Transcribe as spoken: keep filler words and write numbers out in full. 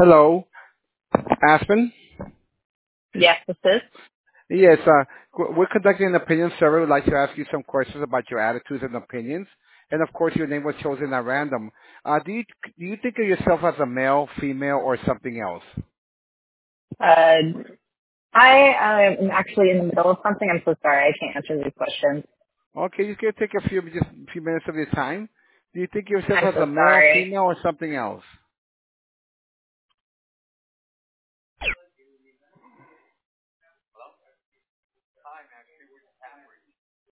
Hello, Aspen. Yes, this is. Yes, uh, w- we're conducting an opinion survey. We'd like to ask you some questions about your attitudes and opinions. And of course, your name was chosen at random. Uh, do you do you think of yourself as a male, female, or something else? Uh, I am actually in the middle of something. I'm so sorry. I can't answer these questions. Okay, you can take a few just a few minutes of your time. Do you think of yourself I'm as so a male, sorry. female, or something else?